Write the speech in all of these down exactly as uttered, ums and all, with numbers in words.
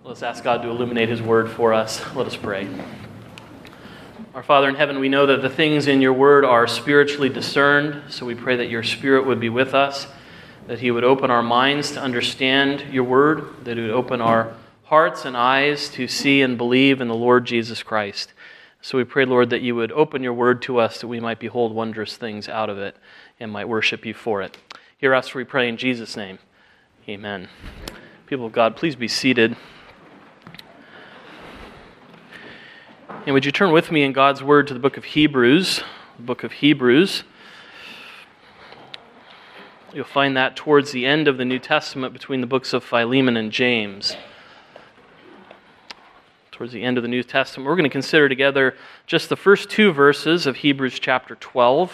Let's ask God to illuminate His Word for us. Let us pray. Our Father in heaven, we know that the things in your Word are spiritually discerned, so we pray that your Spirit would be with us, that He would open our minds to understand your Word, that He would open our hearts and eyes to see and believe in the Lord Jesus Christ. So we pray, Lord, that you would open your Word to us, that we might behold wondrous things out of it and might worship you for it. Hear us, we pray in Jesus' name. Amen. People of God, please be seated. And would you turn with me in God's Word to the book of Hebrews, the book of Hebrews. You'll find that towards the end of the New Testament between the books of Philemon and James. Towards the end of the New Testament. We're going to consider together just the first two verses of Hebrews chapter twelve.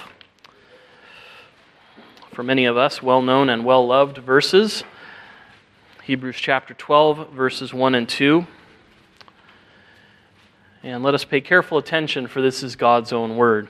For many of us, well-known and well-loved verses. Hebrews chapter twelve, verses one and two. And let us pay careful attention, for this is God's own word.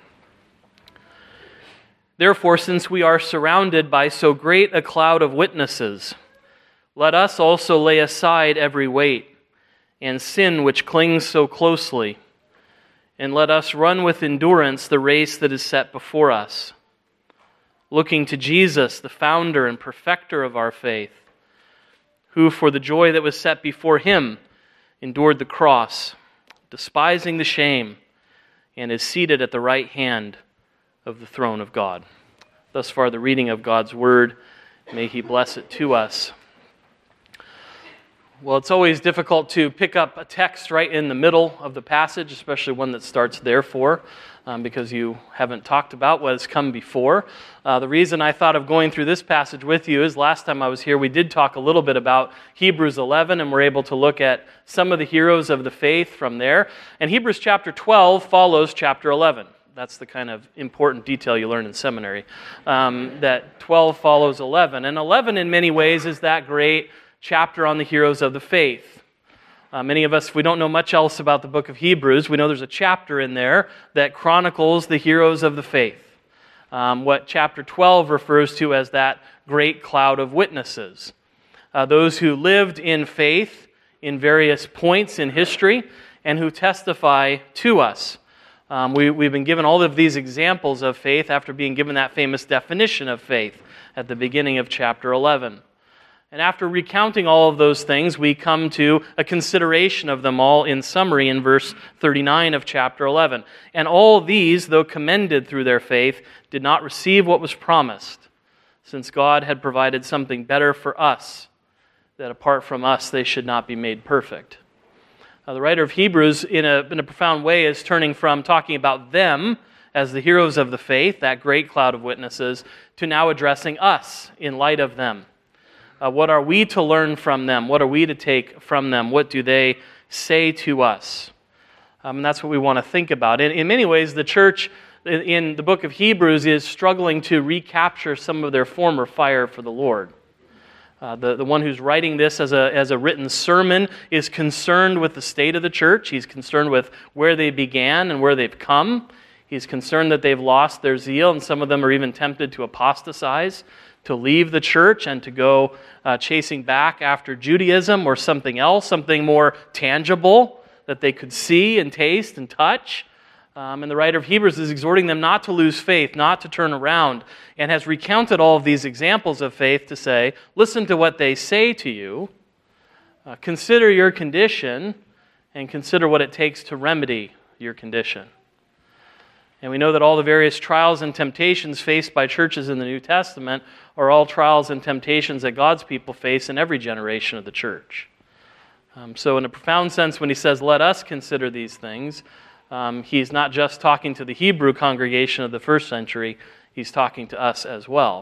Therefore, since we are surrounded by so great a cloud of witnesses, let us also lay aside every weight and sin which clings so closely, and let us run with endurance the race that is set before us, looking to Jesus, the founder and perfecter of our faith, who for the joy that was set before him endured the cross, despising the shame, and is seated at the right hand of the throne of God. Thus far, the reading of God's word. May he bless it to us. Well, it's always difficult to pick up a text right in the middle of the passage, especially one that starts therefore, um, because you haven't talked about what has come before. Uh, the reason I thought of going through this passage with you is last time I was here, we did talk a little bit about Hebrews eleven, and we're able to look at some of the heroes of the faith from there. And Hebrews chapter twelve follows chapter eleven. That's the kind of important detail you learn in seminary, um, that twelve follows eleven. And eleven in many ways is that great chapter on the heroes of the faith. Uh, many of us, if we don't know much else about the book of Hebrews, we know there's a chapter in there that chronicles the heroes of the faith. Um, what chapter twelve refers to as that great cloud of witnesses. Uh, those who lived in faith in various points in history and who testify to us. Um, we, we've been given all of these examples of faith after being given that famous definition of faith at the beginning of chapter eleven. And after recounting all of those things, we come to a consideration of them all in summary in verse thirty-nine of chapter eleven. And all these, though commended through their faith, did not receive what was promised, since God had provided something better for us, that apart from us they should not be made perfect. Now, the writer of Hebrews, in a, in a profound way, is turning from talking about them as the heroes of the faith, that great cloud of witnesses, to now addressing us in light of them. Uh, what are we to learn from them? What are we to take from them? What do they say to us? Um, and that's what we want to think about. In, in many ways, the church in, in the book of Hebrews is struggling to recapture some of their former fire for the Lord. Uh, the, the one who's writing this as a, as a written sermon is concerned with the state of the church. He's concerned with where they began and where they've come. He's concerned that they've lost their zeal, and some of them are even tempted to apostatize, to leave the church and to go uh, chasing back after Judaism or something else, something more tangible that they could see and taste and touch. Um, and the writer of Hebrews is exhorting them not to lose faith, not to turn around, and has recounted all of these examples of faith to say, listen to what they say to you, uh, consider your condition, and consider what it takes to remedy your condition. And we know that all the various trials and temptations faced by churches in the New Testament are all trials and temptations that God's people face in every generation of the church. Um, so in a profound sense, when he says, let us consider these things, um, he's not just talking to the Hebrew congregation of the first century, he's talking to us as well.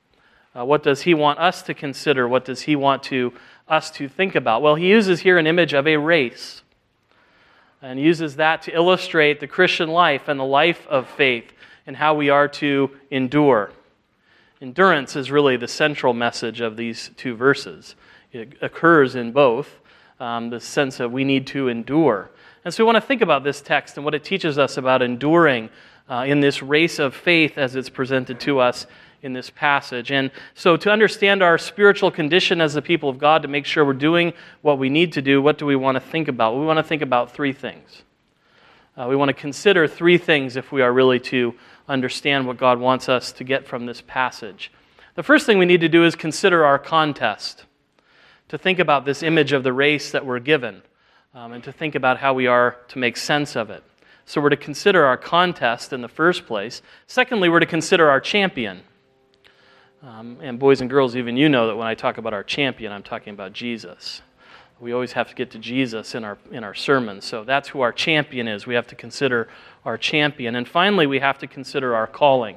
Uh, what does he want us to consider? What does he want to us to think about? Well, he uses here an image of a race, and uses that to illustrate the Christian life and the life of faith and how we are to endure. Endurance is really the central message of these two verses. It occurs in both, um, the sense of we need to endure. And so we want to think about this text and what it teaches us about enduring uh, in this race of faith as it's presented to us in this passage. And so to understand our spiritual condition as the people of God, to make sure we're doing what we need to do, what do we want to think about? We want to think about three things. Uh, we want to consider three things if we are really to understand what God wants us to get from this passage. The first thing we need to do is consider our contest, to think about this image of the race that we're given, um, and to think about how we are to make sense of it. So we're to consider our contest in the first place. Secondly, we're to consider our champion. Um, and boys and girls, even you know that when I talk about our champion, I'm talking about Jesus. We always have to get to Jesus in our in our sermons. So that's who our champion is. We have to consider our champion. And finally, we have to consider our calling.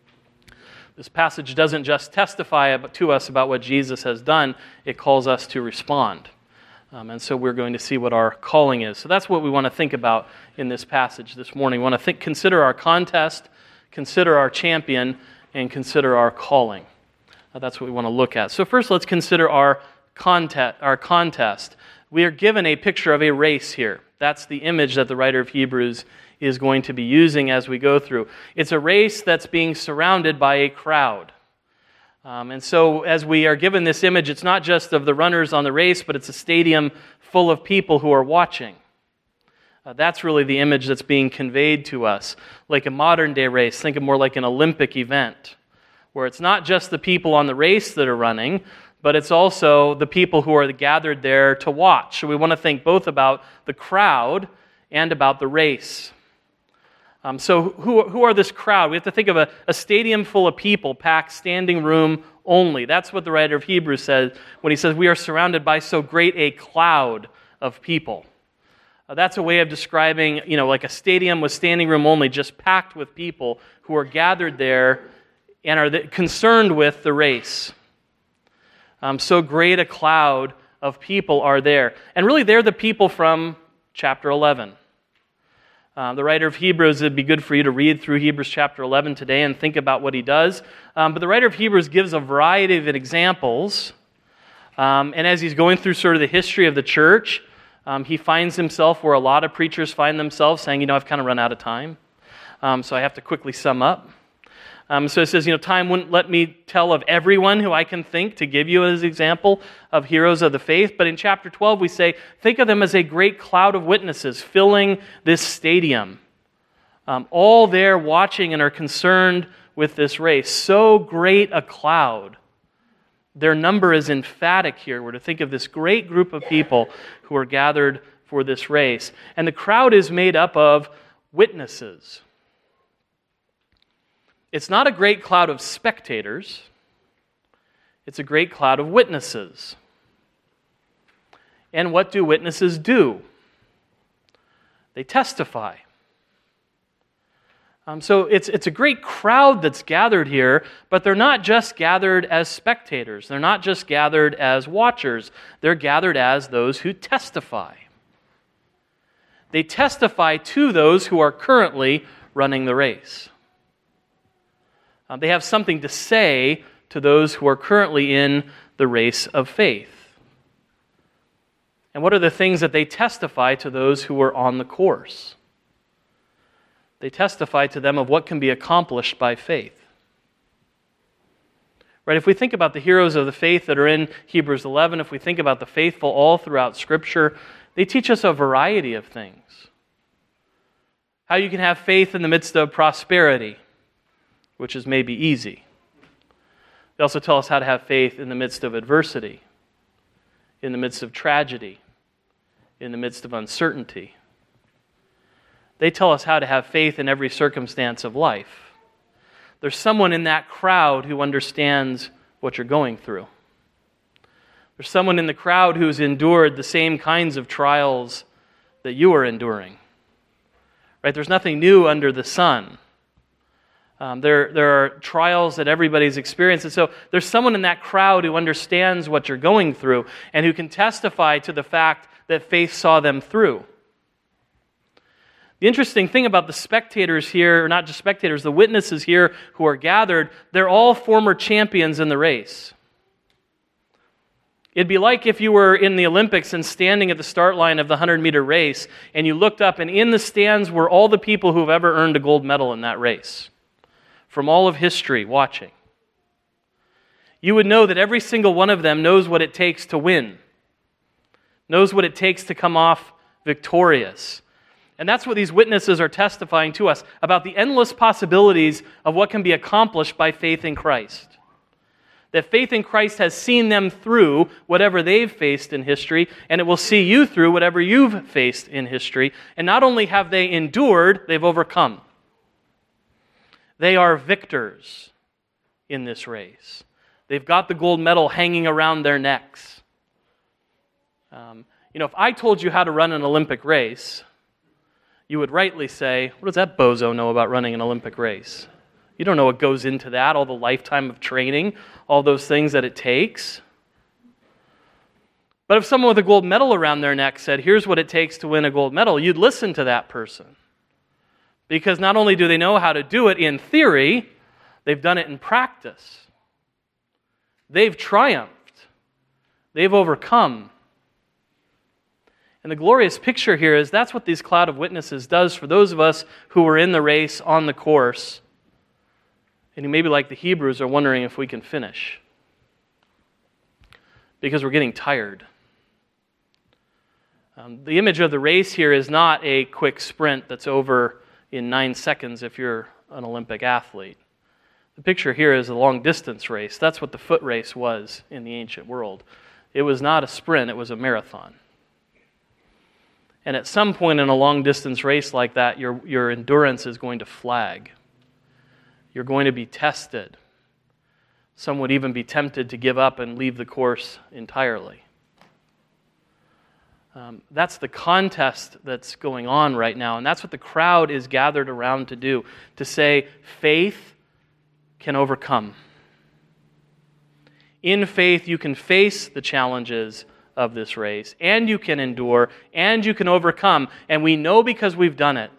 This passage doesn't just testify to us about what Jesus has done, it calls us to respond. Um, and so we're going to see what our calling is. So that's what we want to think about in this passage this morning. We want to think, consider our contest, consider our champion, and consider our calling. Uh, that's what we want to look at. So first, let's consider our contest. Our contest. We are given a picture of a race here. That's the image that the writer of Hebrews is going to be using as we go through. It's a race that's being surrounded by a crowd. Um, and so as we are given this image, it's not just of the runners on the race, but it's a stadium full of people who are watching. Uh, that's really the image that's being conveyed to us. Like a modern day race, think of more like an Olympic event, where it's not just the people on the race that are running, but it's also the people who are gathered there to watch. So we want to think both about the crowd and about the race. Um, so who, who are this crowd? We have to think of a, a stadium full of people, packed standing room only. That's what the writer of Hebrews says when he says we are surrounded by so great a cloud of people. Uh, that's a way of describing, you know, like a stadium with standing room only, just packed with people who are gathered there and are the, concerned with the race. Um, so great a cloud of people are there. And really, they're the people from chapter eleven. Uh, the writer of Hebrews, it'd be good for you to read through Hebrews chapter eleven today and think about what he does. Um, but the writer of Hebrews gives a variety of examples. Um, and as he's going through sort of the history of the church, um, he finds himself where a lot of preachers find themselves saying, you know, I've kind of run out of time. Um, so I have to quickly sum up. Um, so it says, you know, time wouldn't let me tell of everyone who I can think to give you as an example of heroes of the faith. But in chapter twelve, we say, think of them as a great cloud of witnesses filling this stadium. Um, all there watching and are concerned with this race. So great a cloud. Their number is emphatic here. We're to think of this great group of people who are gathered for this race. And the crowd is made up of witnesses. It's not a great cloud of spectators. It's a great cloud of witnesses. And what do witnesses do? They testify. Um, so it's, it's a great crowd that's gathered here, but they're not just gathered as spectators. They're not just gathered as watchers. They're gathered as those who testify. They testify to those who are currently running the race. Uh, they have something to say to those who are currently in the race of faith. And what are the things that they testify to those who are on the course? They testify to them of what can be accomplished by faith. Right? If we think about the heroes of the faith that are in Hebrews eleven, if we think about the faithful all throughout Scripture, they teach us a variety of things. How you can have faith in the midst of prosperity, which is maybe easy. They also tell us how to have faith in the midst of adversity, in the midst of tragedy, in the midst of uncertainty. They tell us how to have faith in every circumstance of life. There's someone in that crowd who understands what you're going through. There's someone in the crowd who's endured the same kinds of trials that you are enduring. Right? There's nothing new under the sun. Um, there, there are trials that everybody's experienced. And so there's someone in that crowd who understands what you're going through and who can testify to the fact that faith saw them through. The interesting thing about the spectators here, or not just spectators, the witnesses here who are gathered, they're all former champions in the race. It'd be like if you were in the Olympics and standing at the start line of the hundred-meter race, and you looked up, and in the stands were all the people who have ever earned a gold medal in that race, from all of history watching. You would know that every single one of them knows what it takes to win, knows what it takes to come off victorious. And that's what these witnesses are testifying to us about the endless possibilities of what can be accomplished by faith in Christ. That faith in Christ has seen them through whatever they've faced in history, and it will see you through whatever you've faced in history. And not only have they endured, they've overcome. They are victors in this race. They've got the gold medal hanging around their necks. Um, you know, if I told you how to run an Olympic race, you would rightly say, what does that bozo know about running an Olympic race? You don't know what goes into that, all the lifetime of training, all those things that it takes. But if someone with a gold medal around their neck said, here's what it takes to win a gold medal, you'd listen to that person. Because not only do they know how to do it in theory, they've done it in practice. They've triumphed. They've overcome. And the glorious picture here is that's what this cloud of witnesses does for those of us who were in the race, on the course, and who maybe like the Hebrews are wondering if we can finish. Because we're getting tired. Um, the image of the race here is not a quick sprint that's over in nine seconds if you're an Olympic athlete. The picture here is a long-distance race. That's what the foot race was in the ancient world. It was not a sprint, it was a marathon. And at some point in a long-distance race like that, your, your endurance is going to flag. You're going to be tested. Some would even be tempted to give up and leave the course entirely. Um, that's the contest that's going on right now, and that's what the crowd is gathered around to do, to say faith can overcome. In faith, you can face the challenges of this race, and you can endure, and you can overcome, and we know because we've done it.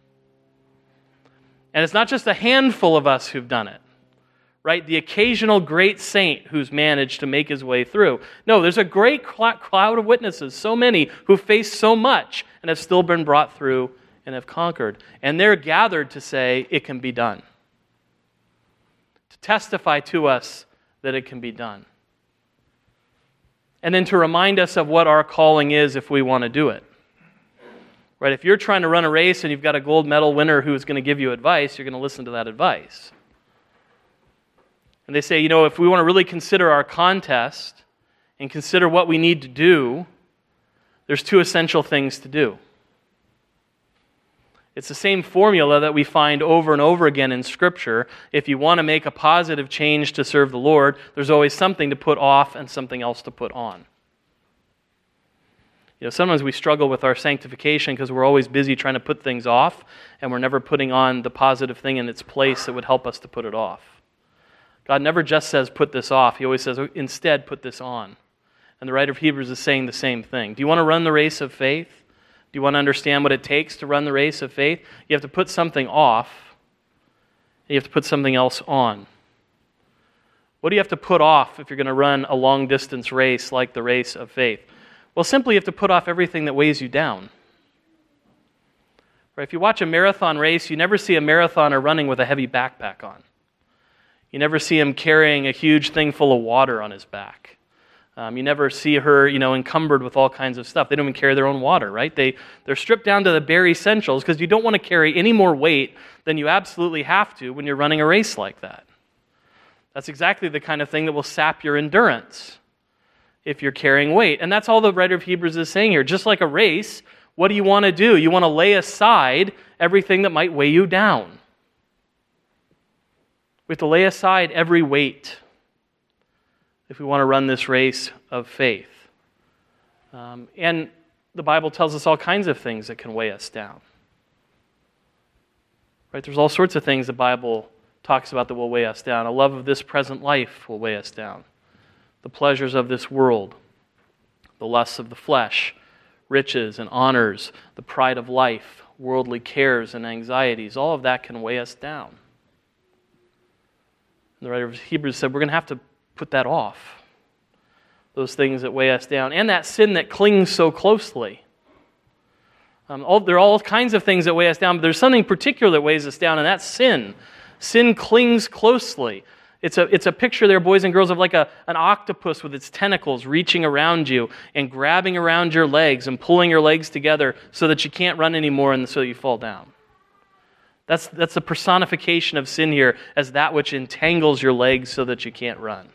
And it's not just a handful of us who've done it, right? The occasional great saint who's managed to make his way through. No, there's a great cloud of witnesses, so many who faced so much and have still been brought through and have conquered. And they're gathered to say it can be done. To testify to us that it can be done. And then to remind us of what our calling is if we want to do it. Right? If you're trying to run a race and you've got a gold medal winner who's going to give you advice, you're going to listen to that advice. And they say, you know, if we want to really consider our contest and consider what we need to do, there's two essential things to do. It's the same formula that we find over and over again in Scripture. If you want to make a positive change to serve the Lord, there's always something to put off and something else to put on. You know, sometimes we struggle with our sanctification because we're always busy trying to put things off, and we're never putting on the positive thing in its place that would help us to put it off. God never just says, put this off. He always says, instead, put this on. And the writer of Hebrews is saying the same thing. Do you want to run the race of faith? Do you want to understand what it takes to run the race of faith? You have to put something off, and you have to put something else on. What do you have to put off if you're going to run a long-distance race like the race of faith? Well, simply you have to put off everything that weighs you down. Right? If you watch a marathon race, you never see a marathoner running with a heavy backpack on. You never see him carrying a huge thing full of water on his back. Um, you never see her, you know, encumbered with all kinds of stuff. They don't even carry their own water, right? They, they're stripped down to the bare essentials because you don't want to carry any more weight than you absolutely have to when you're running a race like that. That's exactly the kind of thing that will sap your endurance if you're carrying weight. And that's all the writer of Hebrews is saying here. Just like a race, what do you want to do? You want to lay aside everything that might weigh you down. We have to lay aside every weight if we want to run this race of faith. Um, and the Bible tells us all kinds of things that can weigh us down. Right? There's all sorts of things the Bible talks about that will weigh us down. A love of this present life will weigh us down. The pleasures of this world, the lusts of the flesh, riches and honors, the pride of life, worldly cares and anxieties, all of that can weigh us down. And the writer of Hebrews said we're going to have to put that off. those things that weigh us down, and that sin that clings so closely. Um, all, there are all kinds of things that weigh us down, but there's something particular that weighs us down, and that's sin. Sin clings closely. It's a, it's a picture there, boys and girls, of like a, an octopus with its tentacles reaching around you and grabbing around your legs and pulling your legs together so that you can't run anymore and so you fall down. That's, that's the personification of sin here, as that which entangles your legs so that you can't run.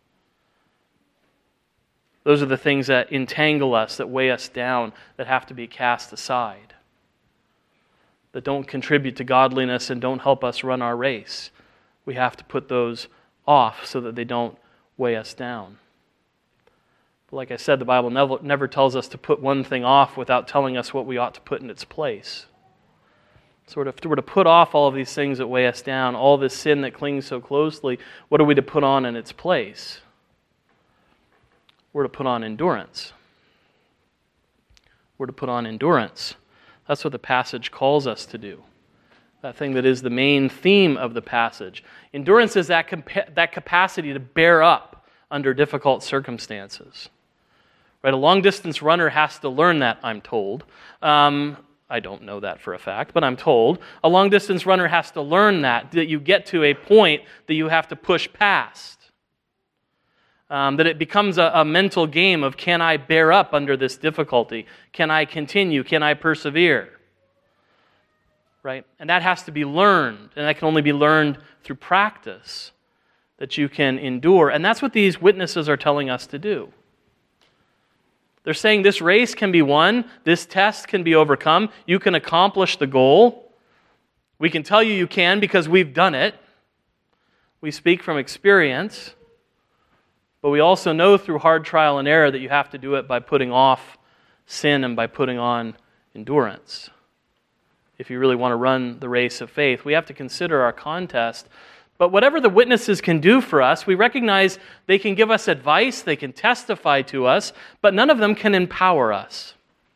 Those are the things that entangle us, that weigh us down, that have to be cast aside, that don't contribute to godliness and don't help us run our race. We have to put those off so that they don't weigh us down. But like I said, the Bible never, never tells us to put one thing off without telling us what we ought to put in its place. So if we're to put off all of these things that weigh us down, all this sin that clings so closely, what are we to put on in its place? We're to put on endurance. We're to put on endurance. That's what the passage calls us to do. That thing that is the main theme of the passage. Endurance is that, compa- that capacity to bear up under difficult circumstances. Right? A long-distance runner has to learn that, I'm told. Um, I don't know that for a fact, but I'm told. A long-distance runner has to learn that, that you get to a point that you have to push past. Um, that it becomes a, a mental game of, can I bear up under this difficulty? Can I continue? Can I persevere? Right? And that has to be learned, and that can only be learned through practice, that you can endure. And that's what these witnesses are telling us to do. They're saying this race can be won, this test can be overcome, you can accomplish the goal. We can tell you you can because we've done it. We speak from experience, but we also know through hard trial and error that you have to do it by putting off sin and by putting on endurance. If you really want to run the race of faith, we have to consider our contest. But whatever the witnesses can do for us, we recognize they can give us advice, they can testify to us, but none of them can empower us.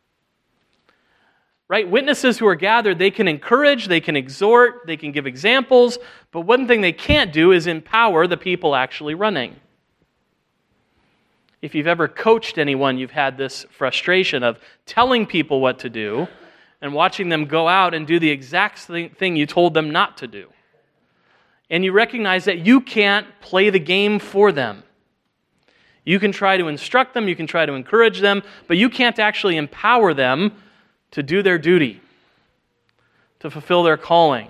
Right? Witnesses who are gathered, they can encourage, they can exhort, they can give examples, but one thing they can't do is empower the people actually running. If you've ever coached anyone, you've had this frustration of telling people what to do and watching them go out and do the exact thing you told them not to do. And you recognize that you can't play the game for them. You can try to instruct them, you can try to encourage them, but you can't actually empower them to do their duty, to fulfill their calling.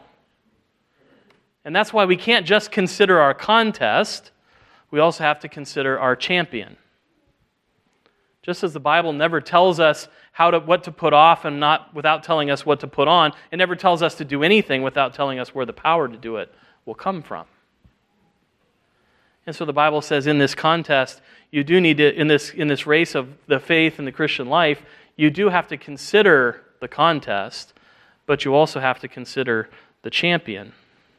And that's why we can't just consider our contest, we also have to consider our champion. Just as the Bible never tells us how to, what to put off and not without telling us what to put on, it never tells us to do anything without telling us where the power to do it will come from. And so the Bible says in this contest, you do need to, in this, in this race of the faith and the Christian life, you do have to consider the contest, but you also have to consider the champion.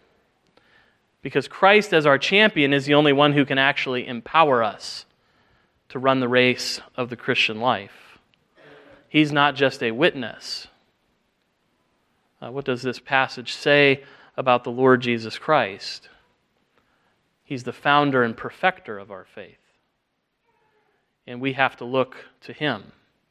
Because Christ as our champion is the only one who can actually empower us to run the race of the Christian life. He's not just a witness. Uh, what does this passage say about the Lord Jesus Christ? He's the founder and perfecter of our faith. And we have to look to Him.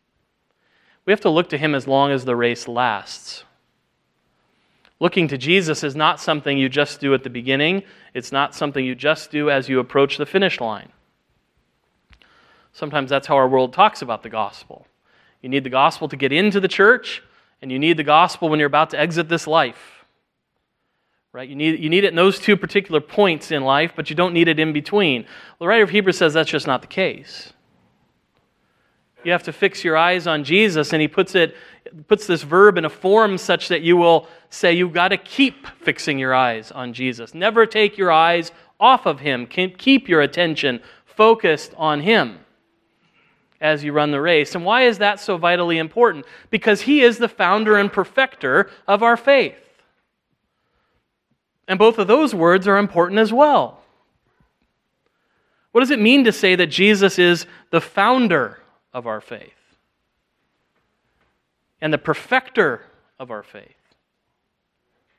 We have to look to Him as long as the race lasts. Looking to Jesus is not something you just do at the beginning. It's not something you just do as you approach the finish line. Sometimes that's how our world talks about the gospel. You need the gospel to get into the church, and you need the gospel when you're about to exit this life. Right? You need, you need it in those two particular points in life, but you don't need it in between. Well, the writer of Hebrews says that's just not the case. You have to fix your eyes on Jesus, and he puts it puts this verb in a form such that you will say you've got to keep fixing your eyes on Jesus. Never take your eyes off of Him. Keep your attention focused on Him as you run the race. And why is that so vitally important? Because He is the founder and perfecter of our faith. And both of those words are important as well. What does it mean to say that Jesus is the founder of our faith and the perfecter of our faith?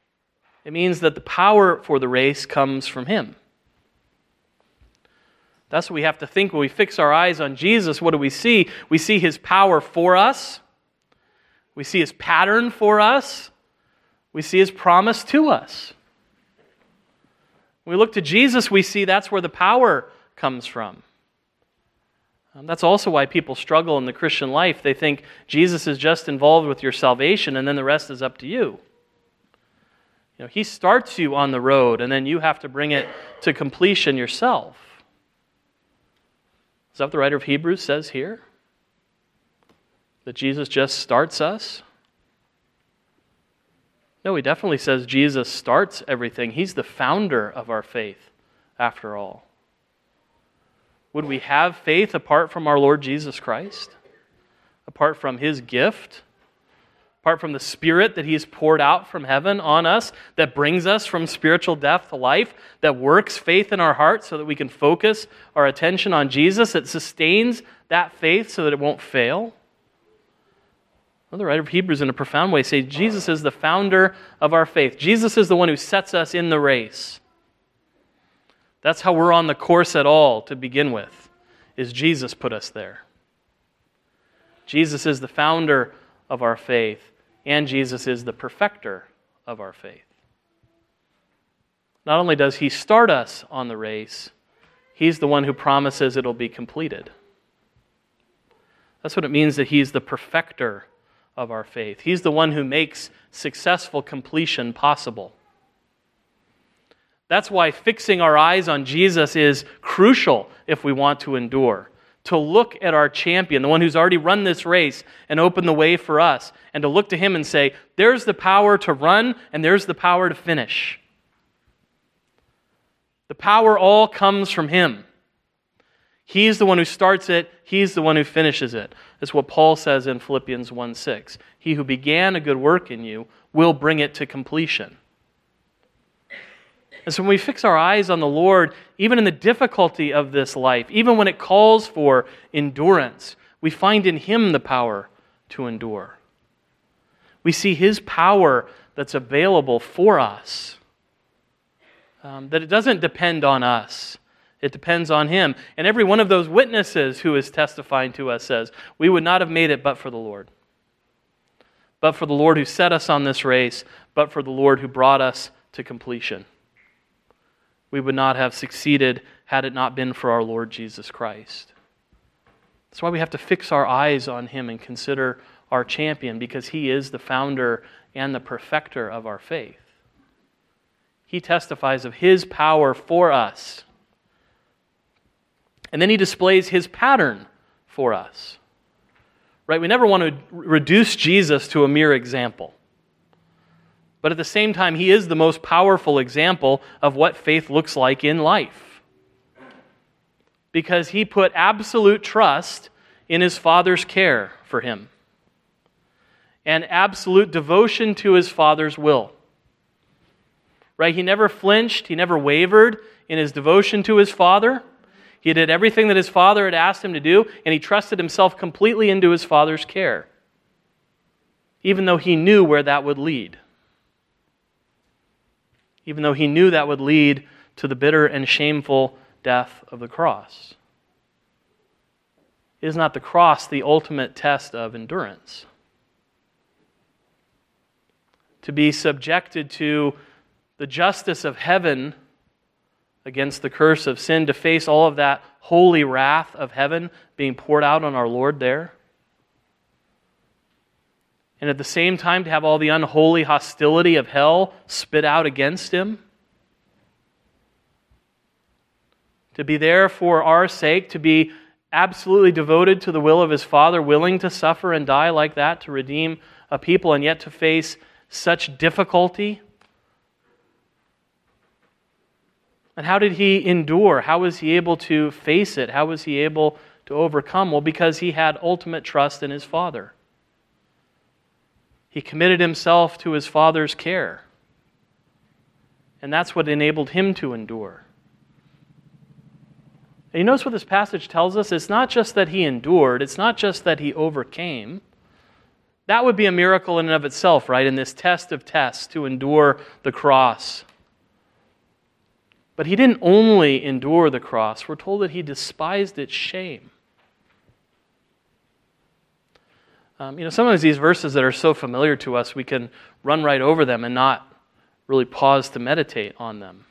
It means that the power for the race comes from Him. That's what we have to think when we fix our eyes on Jesus. What do we see? We see His power for us. We see His pattern for us. We see His promise to us. When we look to Jesus, we see that's where the power comes from. Um, that's also why people struggle in the Christian life. They think Jesus is just involved with your salvation and then the rest is up to you. You know, He starts you on the road and then you have to bring it to completion yourself. Is that what the writer of Hebrews says here? That Jesus just starts us? No, he definitely says Jesus starts everything. He's the founder of our faith, after all. Would we have faith apart from our Lord Jesus Christ? Apart from His gift? Apart from the Spirit that He's poured out from heaven on us, that brings us from spiritual death to life, that works faith in our hearts so that we can focus our attention on Jesus, that sustains that faith so that it won't fail? Well, the writer of Hebrews in a profound way says Jesus is the founder of our faith. Jesus is the one who sets us in the race. That's how we're on the course at all to begin with, is Jesus put us there. Jesus is the founder of our faith, and Jesus is the perfecter of our faith. Not only does He start us on the race, He's the one who promises it'll be completed. That's what it means that He's the perfecter of our faith. He's the one who makes successful completion possible. That's why fixing our eyes on Jesus is crucial if we want to endure. To look at our champion, the one who's already run this race and opened the way for us, and to look to Him and say, there's the power to run and there's the power to finish. The power all comes from Him. He's the one who starts it. He's the one who finishes it. That's what Paul says in Philippians one six. He who began a good work in you will bring it to completion. And so when we fix our eyes on the Lord, even in the difficulty of this life, even when it calls for endurance, we find in Him the power to endure. We see His power that's available for us. Um, that it doesn't depend on us. It depends on Him. And every one of those witnesses who is testifying to us says, we would not have made it but for the Lord. But for the Lord who set us on this race, but for the Lord who brought us to completion. We would not have succeeded had it not been for our Lord Jesus Christ. That's why we have to fix our eyes on Him and consider our champion, because He is the founder and the perfecter of our faith. He testifies of His power for us. And then He displays His pattern for us. Right? We never want to reduce Jesus to a mere example. But at the same time, He is the most powerful example of what faith looks like in life. Because He put absolute trust in His Father's care for Him. And absolute devotion to His Father's will. Right? He never flinched, He never wavered in His devotion to His Father. He did everything that His Father had asked Him to do, and He trusted Himself completely into His Father's care. Even though He knew where that would lead. Even though He knew that would lead to the bitter and shameful death of the cross. Is not the cross the ultimate test of endurance? To be subjected to the justice of heaven against the curse of sin, to face all of that holy wrath of heaven being poured out on our Lord there. And at the same time to have all the unholy hostility of hell spit out against Him. To be there for our sake, to be absolutely devoted to the will of His Father, willing to suffer and die like that to redeem a people, and yet to face such difficulty. And how did He endure? How was He able to face it? How was He able to overcome? Well, because He had ultimate trust in His Father. He committed Himself to His Father's care. And that's what enabled Him to endure. And you notice what this passage tells us? It's not just that He endured. It's not just that He overcame. That would be a miracle in and of itself, right? In this test of tests, to endure the cross. But he didn't only endure the cross. We're told that he despised its shame. Um, you know, sometimes these verses that are so familiar to us, we can run right over them and not really pause to meditate on them.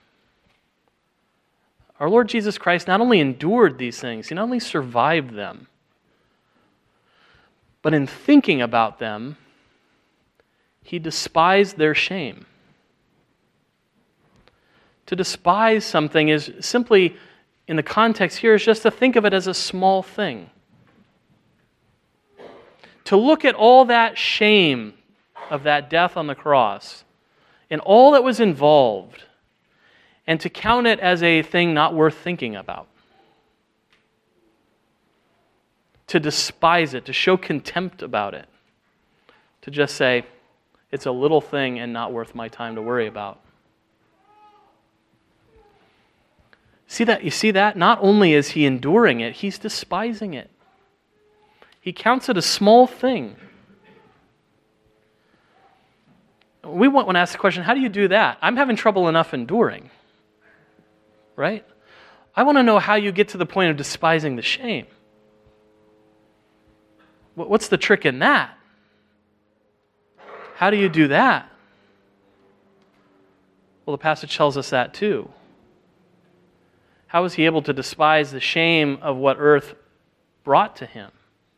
Our Lord Jesus Christ not only endured these things, he not only survived them, but in thinking about them, he despised their shame. To despise something is simply, in the context here, is just to think of it as a small thing. To look at all that shame of that death on the cross and all that was involved, and to count it as a thing not worth thinking about. To despise it, to show contempt about it. To just say, it's a little thing and not worth my time to worry about. See that? You see that? Not only is he enduring it, he's despising it. He counts it a small thing. We want to ask the question, how do you do that? I'm having trouble enough enduring. Right? I want to know how you get to the point of despising the shame. What's the trick in that? How do you do that? Well, the passage tells us that too. How was he able to despise the shame of what earth brought to him?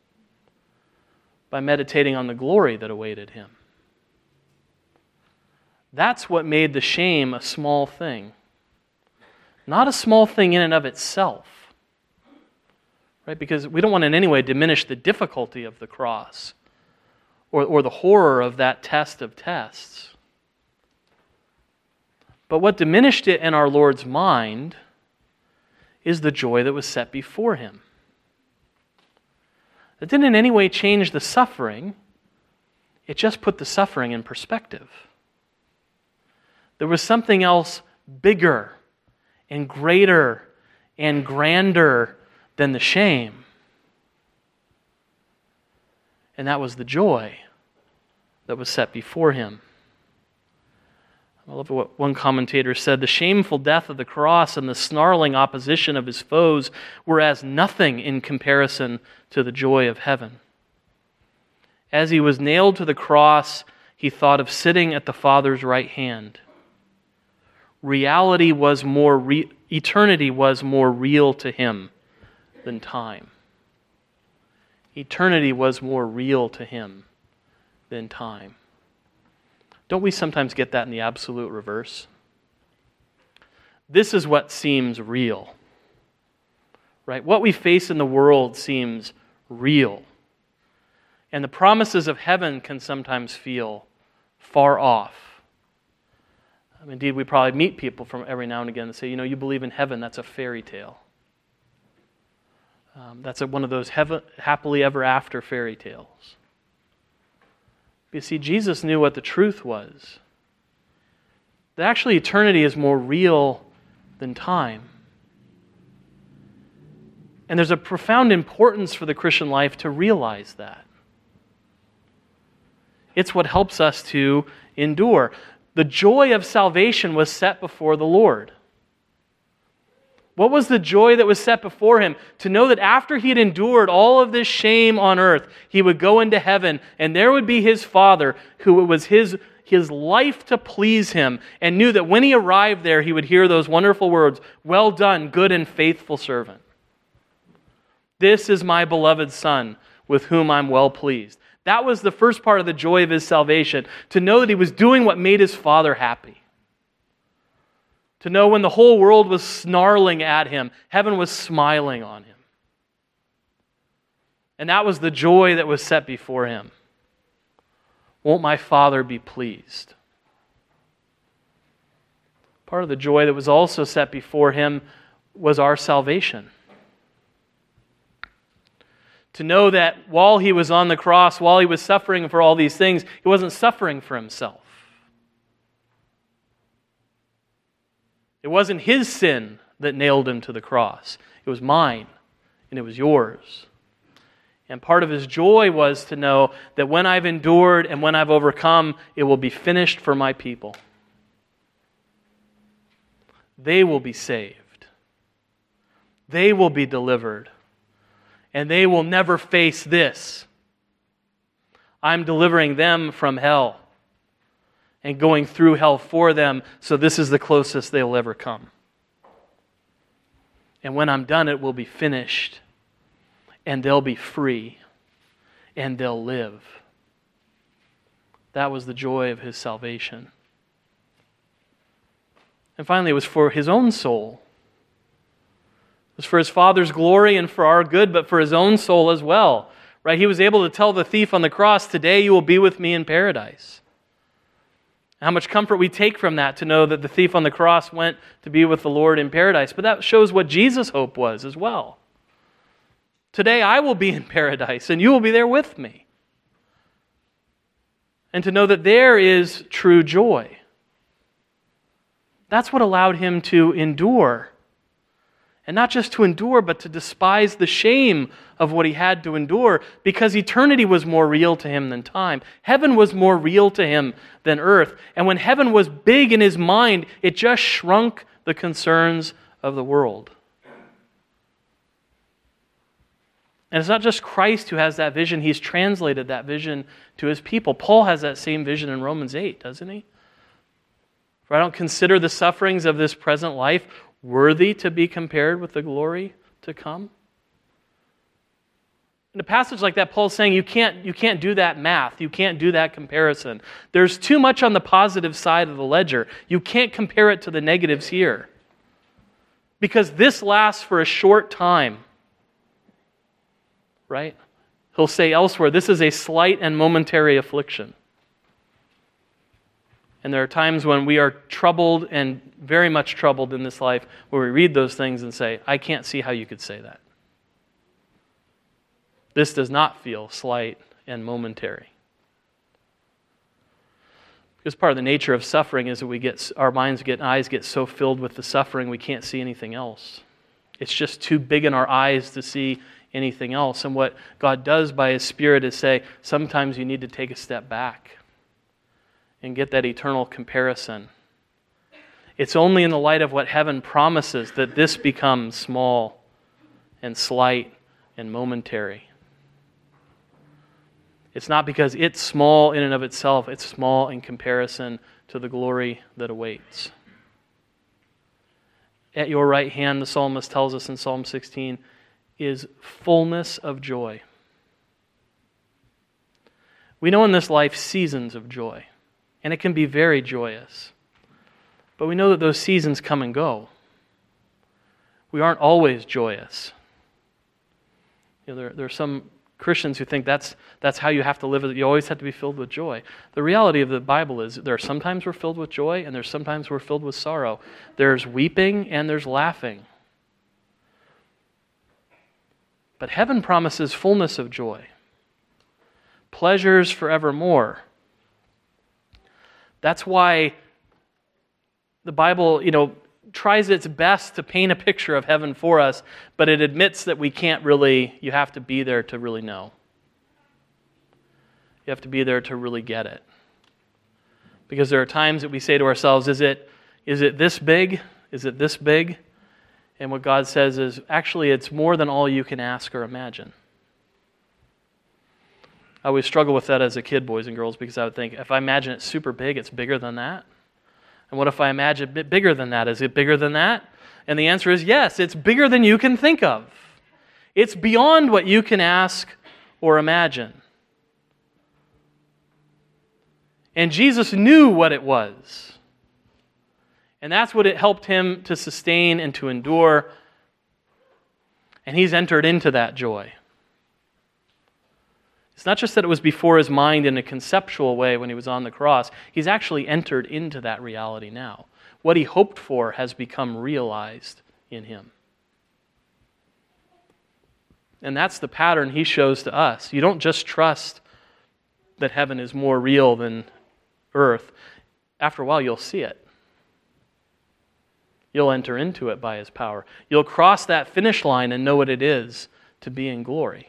By meditating on the glory that awaited him. That's what made the shame a small thing. Not a small thing in and of itself. Right? Because we don't want in any way diminish the difficulty of the cross or, or the horror of that test of tests. But what diminished it in our Lord's mind is the joy that was set before him. It didn't in any way change the suffering. It just put the suffering in perspective. There was something else bigger and greater and grander than the shame. And that was the joy that was set before him. I love what one commentator said. The shameful death of the cross and the snarling opposition of his foes were as nothing in comparison to the joy of heaven. As he was nailed to the cross, he thought of sitting at the Father's right hand. Reality was more, re- eternity was more real to him than time. Eternity was more real to him than time. Don't we sometimes get that in the absolute reverse? This is what seems real. Right? What we face in the world seems real. And the promises of heaven can sometimes feel far off. Indeed, we probably meet people from every now and again that say, you know, you believe in heaven, that's a fairy tale. Um, that's a, one of those heaven, happily ever after fairy tales. You see, Jesus knew what the truth was. That actually eternity is more real than time. And there's a profound importance for the Christian life to realize that. It's what helps us to endure. The joy of salvation was set before the Lord. What was the joy that was set before him? To know that after he had endured all of this shame on earth, he would go into heaven, and there would be his Father, who it was his, his life to please him, and knew that when he arrived there, he would hear those wonderful words, "Well done, good and faithful servant. This is my beloved Son, with whom I'm well pleased." That was the first part of the joy of his salvation, to know that he was doing what made his Father happy. To know when the whole world was snarling at him, heaven was smiling on him. And that was the joy that was set before him. Won't my Father be pleased? Part of the joy that was also set before him was our salvation. To know that while he was on the cross, while he was suffering for all these things, he wasn't suffering for himself. It wasn't his sin that nailed him to the cross. It was mine, and it was yours. And part of his joy was to know that when I've endured and when I've overcome, it will be finished for my people. they will be saved. They will be delivered. And they will never face this. I'm delivering them from hell and going through hell for them, so this is the closest they'll ever come. And when I'm done, it will be finished, and they'll be free, and they'll live. That was the joy of his salvation. And finally, it was for his own soul. It was for his Father's glory and for our good, but for his own soul as well. Right? He was able to tell the thief on the cross, today you will be with me in paradise. How much comfort we take from that to know that the thief on the cross went to be with the Lord in paradise. But that shows what Jesus' hope was as well. Today I will be in paradise and you will be there with me. And to know that there is true joy. That's what allowed him to endure. And not just to endure, but to despise the shame of what he had to endure, because eternity was more real to him than time. Heaven was more real to him than earth. And when heaven was big in his mind, it just shrunk the concerns of the world. And it's not just Christ who has that vision. He's translated that vision to his people. Paul has that same vision in Romans eight, doesn't he? For I don't consider the sufferings of this present life worthy to be compared with the glory to come. In a passage like that, Paul's saying you can't, you can't do that math. You can't do that comparison. There's too much on the positive side of the ledger. You can't compare it to the negatives here. Because this lasts for a short time. Right? He'll say elsewhere, this is a slight and momentary affliction. And there are times when we are troubled and very much troubled in this life where we read those things and say, I can't see how you could say that. This does not feel slight and momentary. Because part of the nature of suffering is that we get our minds get eyes get so filled with the suffering we can't see anything else. It's just too big in our eyes to see anything else. And what God does by His Spirit is say, sometimes you need to take a step back and get that eternal comparison. It's only in the light of what heaven promises that this becomes small and slight and momentary. It's not because it's small in and of itself, it's small in comparison to the glory that awaits. At your right hand, the psalmist tells us in Psalm sixteen, is fullness of joy. We know in this life seasons of joy. And it can be very joyous. But we know that those seasons come and go. We aren't always joyous. You know, there, there are some Christians who think that's, that's how you have to live. You always have to be filled with joy. The reality of the Bible is there are sometimes we're filled with joy and there's sometimes we're filled with sorrow. There's weeping and there's laughing. But heaven promises fullness of joy. Pleasures forevermore. That's why the Bible, you know, tries its best to paint a picture of heaven for us, but it admits that we can't really, you have to be there to really know. You have to be there to really get it. Because there are times that we say to ourselves, is it, is it this big? Is it this big? And what God says is, actually, it's more than all you can ask or imagine. I always struggle with that as a kid, boys and girls, because I would think, if I imagine it super big, it's bigger than that. And what if I imagine a bit bigger than that? Is it bigger than that? And the answer is yes, it's bigger than you can think of. It's beyond what you can ask or imagine. And Jesus knew what it was. And that's what it helped him to sustain and to endure. And he's entered into that joy. It's not just that it was before his mind in a conceptual way when he was on the cross. He's actually entered into that reality now. What he hoped for has become realized in him. And that's the pattern he shows to us. You don't just trust that heaven is more real than earth. After a while, you'll see it. You'll enter into it by his power. You'll cross that finish line and know what it is to be in glory.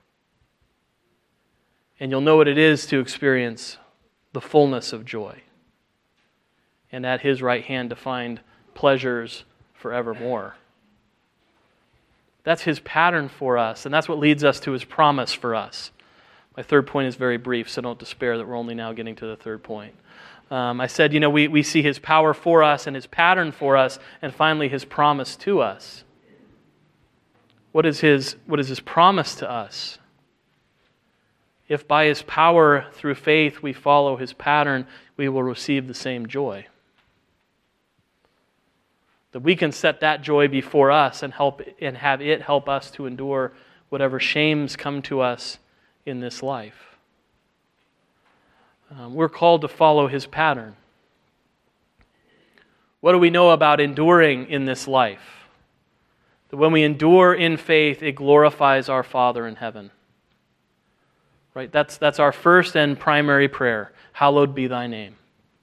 And you'll know what it is to experience the fullness of joy. And at his right hand to find pleasures forevermore. That's his pattern for us, and that's what leads us to his promise for us. My third point is very brief, so don't despair that we're only now getting to the third point. Um, I said, you know, we, we see his power for us and his pattern for us, and finally his promise to us. What is his, what is his promise to us? If by his power through faith we follow his pattern, we will receive the same joy. That we can set that joy before us and help and have it help us to endure whatever shames come to us in this life. Um, we're called to follow his pattern. What do we know about enduring in this life? That when we endure in faith, it glorifies our Father in heaven. Right? That's, that's our first and primary prayer. Hallowed be thy name.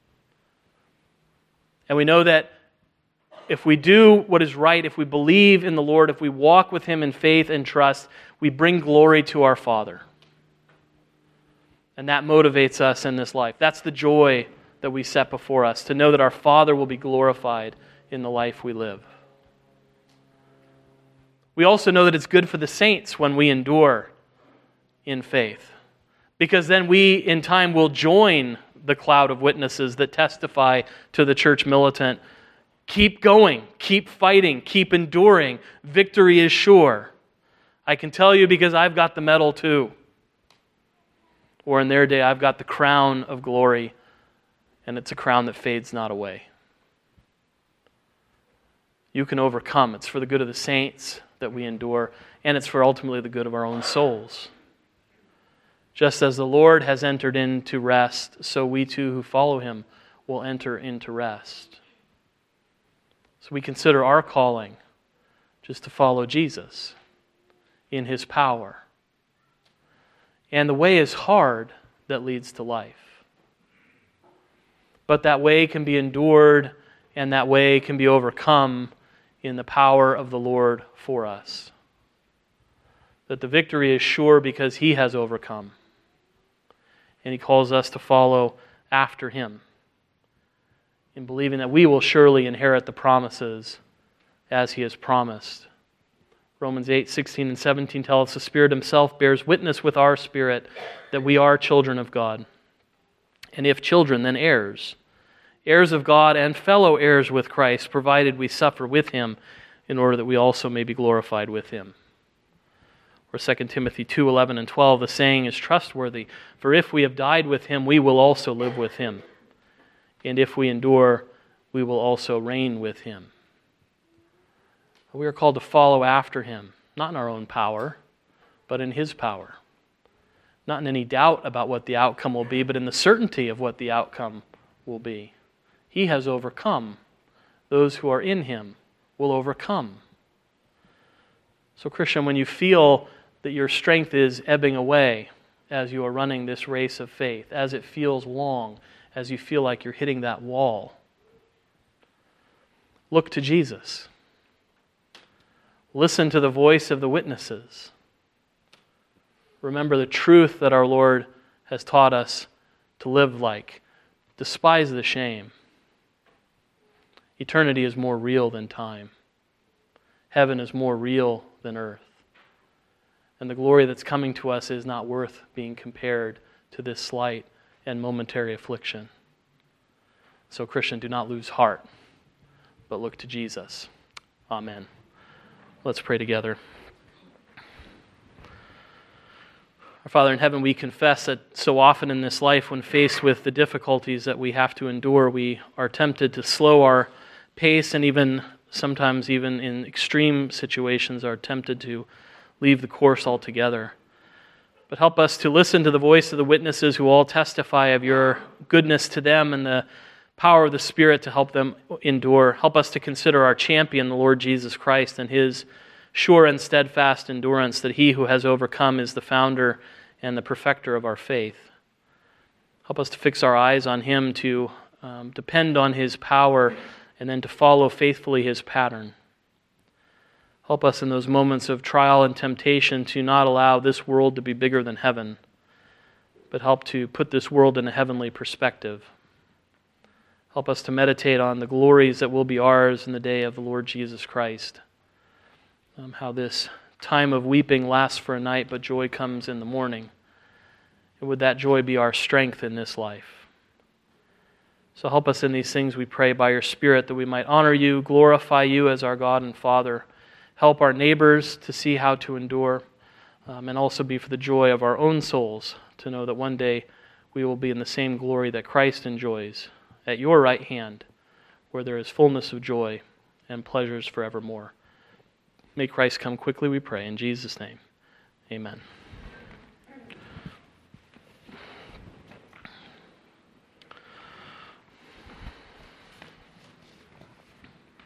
And we know that if we do what is right, if we believe in the Lord, if we walk with him in faith and trust, we bring glory to our Father. And that motivates us in this life. That's the joy that we set before us, to know that our Father will be glorified in the life we live. We also know that it's good for the saints when we endure in faith, because then we, in time, will join the cloud of witnesses that testify to the church militant. Keep going, keep fighting, keep enduring. Victory is sure. I can tell you because I've got the medal too. Or in their day, I've got the crown of glory, and it's a crown that fades not away. You can overcome. It's for the good of the saints that we endure, and it's for ultimately the good of our own souls. Just as the Lord has entered into rest, so we too who follow him will enter into rest. So we consider our calling just to follow Jesus in his power. And the way is hard that leads to life. But that way can be endured, and that way can be overcome in the power of the Lord for us. That the victory is sure because he has overcome. And he calls us to follow after him, in believing that we will surely inherit the promises as he has promised. Romans eight, sixteen and seventeen tell us the Spirit himself bears witness with our spirit that we are children of God. And if children, then heirs. Heirs of God and fellow heirs with Christ, provided we suffer with him in order that we also may be glorified with him. Or Second Timothy two, eleven and twelve, the saying is trustworthy, for if we have died with him, we will also live with him. And if we endure, we will also reign with him. We are called to follow after him, not in our own power, but in his power. Not in any doubt about what the outcome will be, but in the certainty of what the outcome will be. He has overcome. Those who are in him will overcome. So, Christian, when you feel that your strength is ebbing away as you are running this race of faith, as it feels long, as you feel like you're hitting that wall, look to Jesus. Listen to the voice of the witnesses. Remember the truth that our Lord has taught us to live like. Despise the shame. Eternity is more real than time. Heaven is more real than earth. And the glory that's coming to us is not worth being compared to this slight and momentary affliction. So, Christian, do not lose heart, but look to Jesus. Amen. Let's pray together. Our Father in heaven, we confess that so often in this life, when faced with the difficulties that we have to endure, we are tempted to slow our pace, and even sometimes even in extreme situations are tempted to leave the course altogether. But help us to listen to the voice of the witnesses who all testify of your goodness to them and the power of the Spirit to help them endure. Help us to consider our champion, the Lord Jesus Christ, and his sure and steadfast endurance, that he who has overcome is the founder and the perfecter of our faith. Help us to fix our eyes on him, to um, depend on his power, and then to follow faithfully his pattern. Help us in those moments of trial and temptation to not allow this world to be bigger than heaven, but help to put this world in a heavenly perspective. Help us to meditate on the glories that will be ours in the day of the Lord Jesus Christ. Um, how this time of weeping lasts for a night, but joy comes in the morning. And would that joy be our strength in this life? So help us in these things, we pray, by your Spirit, that we might honor you, glorify you as our God and Father. Help our neighbors to see how to endure, um, and also be for the joy of our own souls, to know that one day we will be in the same glory that Christ enjoys at your right hand, where there is fullness of joy and pleasures forevermore. May Christ come quickly, we pray. In Jesus' name, amen.